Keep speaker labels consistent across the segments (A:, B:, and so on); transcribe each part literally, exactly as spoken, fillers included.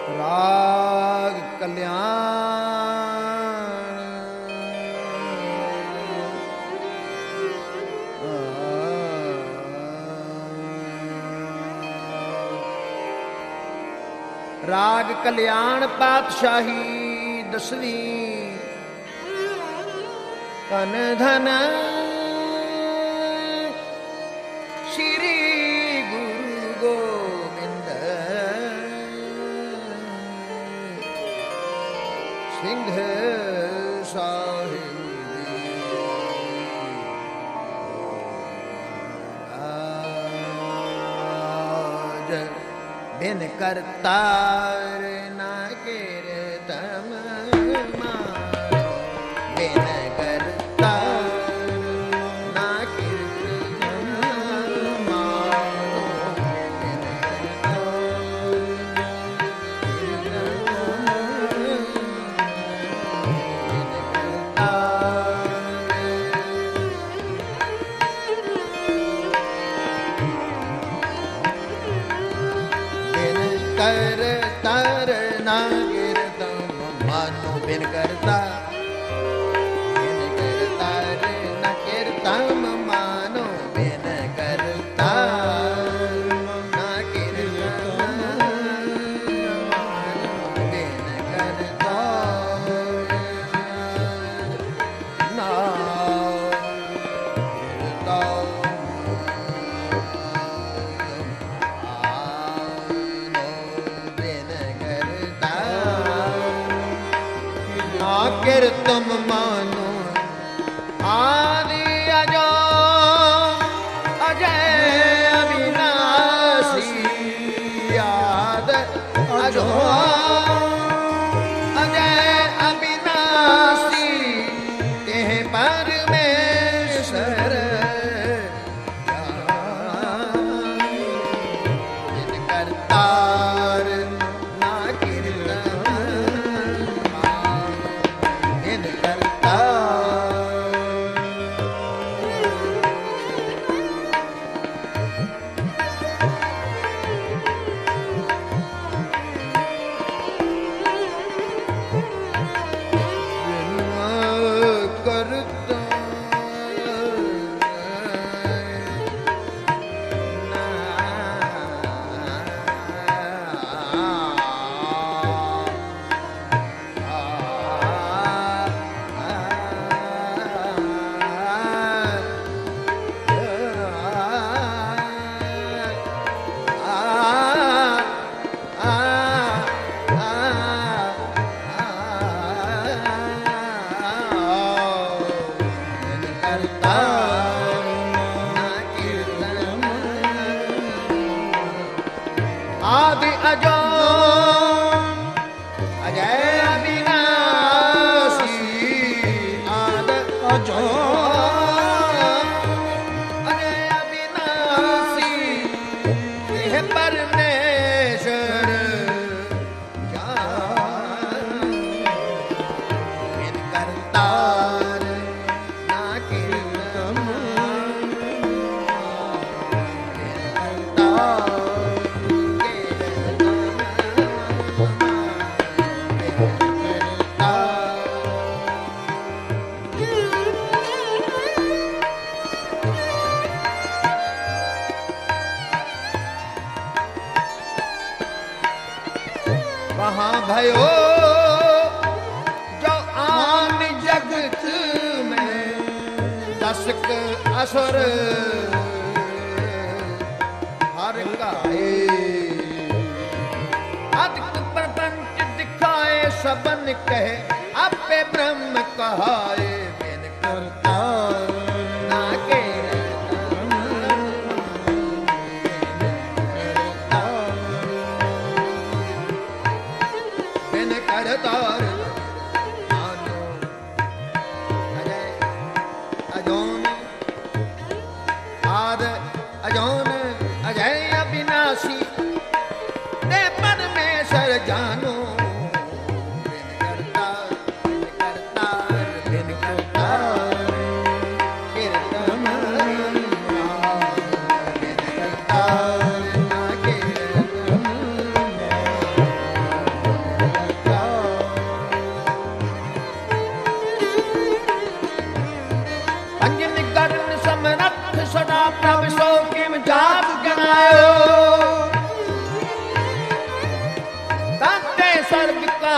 A: ਰਾਗ ਕਲਿਆਣ ਰਾਗ ਕਲਿਆਣ ਪਾਤਸ਼ਾਹੀ ਦਸਵੀਂ ਧਨ ਧਨ ਸ਼੍ਰੀ ਗੁਰੂ ਗੋਬਿੰਦ ਸਿੰਘ ਸਾਹਿਬ ਆਜ ਬਿਨ ਕਰਤਾਰ ਨਾ ਕੀਰਤਨ ਮਾਰੋ ਬਿਨ ਕਰਤਾਰ ਨਾ ਕੀਰਤਨ ਮਾਰੋ ਬਿਨ ਕਰ ਤਰ ਨਾ ਕੀਰਤਨ ਮਾਨੋ ਬਿਨ ਕਰਤਾ ਬਿਨ ਕਰਤਾਰ ਨਾ ਕੀਰਤਨ ਮਾਨੋ ਬਿਨ ਕਰਤਾ ਨਾ ਕੀਰਤਨ ਮਾਨੋ ਬਿਨ ਕਰਤਾ ਨਾ ਕੀਰਤਮ ਮਾਨੋ ਆਦਿ ਅਜੋ ਅਜੈ ਅਵਿਨਾਸੀ ਆਦ ਅਜੋ ਅਜੈ ਅਵਿਨਾਸੀ ਤੇਹ ਪਰਮੇਸ਼ਰ ਜਿਨ ਕਰਤਾਰ ਨਾ ਕੀਰਤਨ ਆਦਿ ਅਜੋ ਅਜੈ ਅਵਿਨਾਸੀ ਆਦਿ ਅਜੋ ਅਜੈ ਅਵਿਨਾਸੀ ਇਹ ਪਰਮੇਸ਼ਰ ਜਾਨ ਬਿਨ ਕਰਤਾਰ ਨਾ ਕੀਰਤਨ ਬਿਨ ਕਰਤਾਰ वहाँ भयो जो आन जगत में दसक असुर हर काए अधिक प्रपंच दिखाए सबन कहे आपे ब्रह्म कहाए बिन करतार ना करतार मानो अजय अजोन आद अजोन अजय अविनाशी दे परमेश्वर जानो बिन करतार बिन करतार बिन करतार कीर्तन बिन करतार ना कीर्तन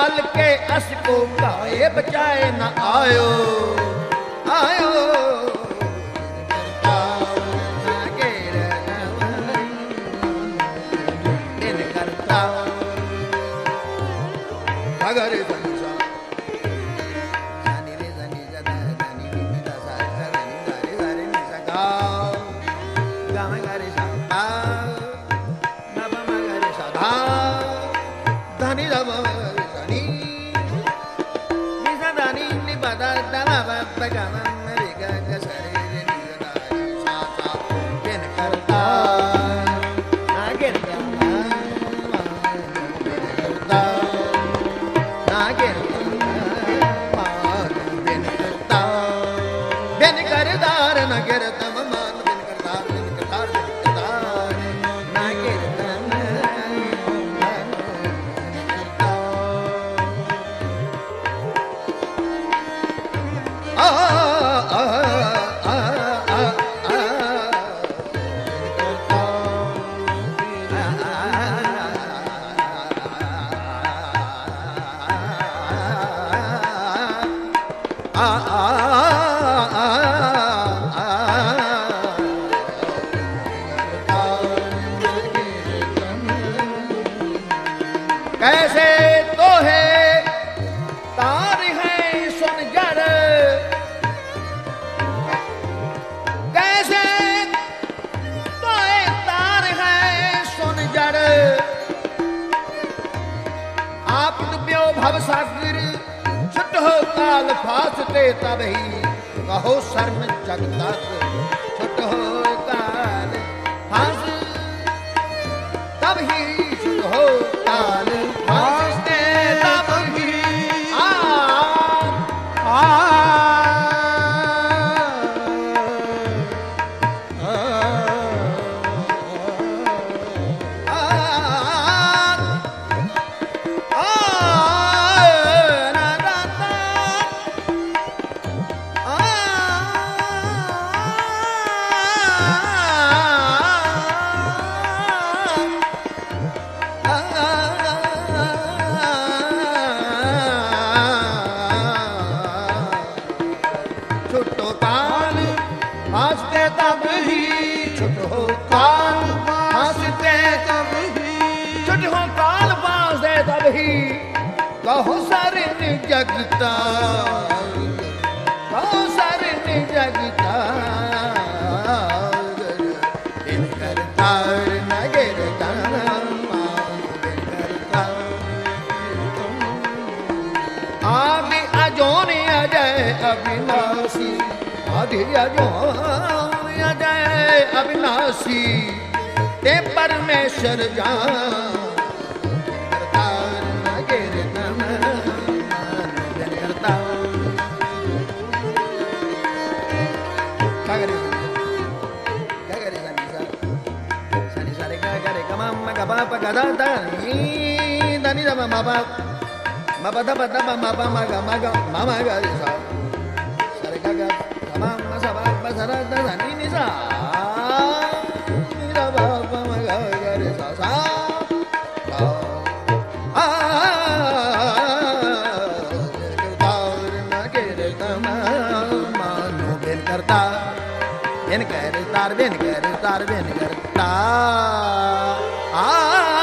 A: काल के अस को गाए बचाए न आयो आयो अगर कैसे तो है तार है सुन जड़ कैसे तो है तार है सुन जड़ आप डुब्यो भव सागर छुट हो काल फासते तब ही कहो शर्म जग तक छुट हो काल फास तब ही छुट हो काल फासते तब ही आ आ कहो सरन जगता कहो सरन जगता दिन करता नगर आदि अजोन अजय अविनाशी आदि अजोन अजय अविनाशी ते परमेश्वर जान Papa gada dani dani da mama mama da da mama maga maga mama ga sa sare ga ga mama sa ba ba sa da dani ni sa ni da ba ba maga ga re sa sa a करता बिन कर तार बिन कर तार बिन करता आ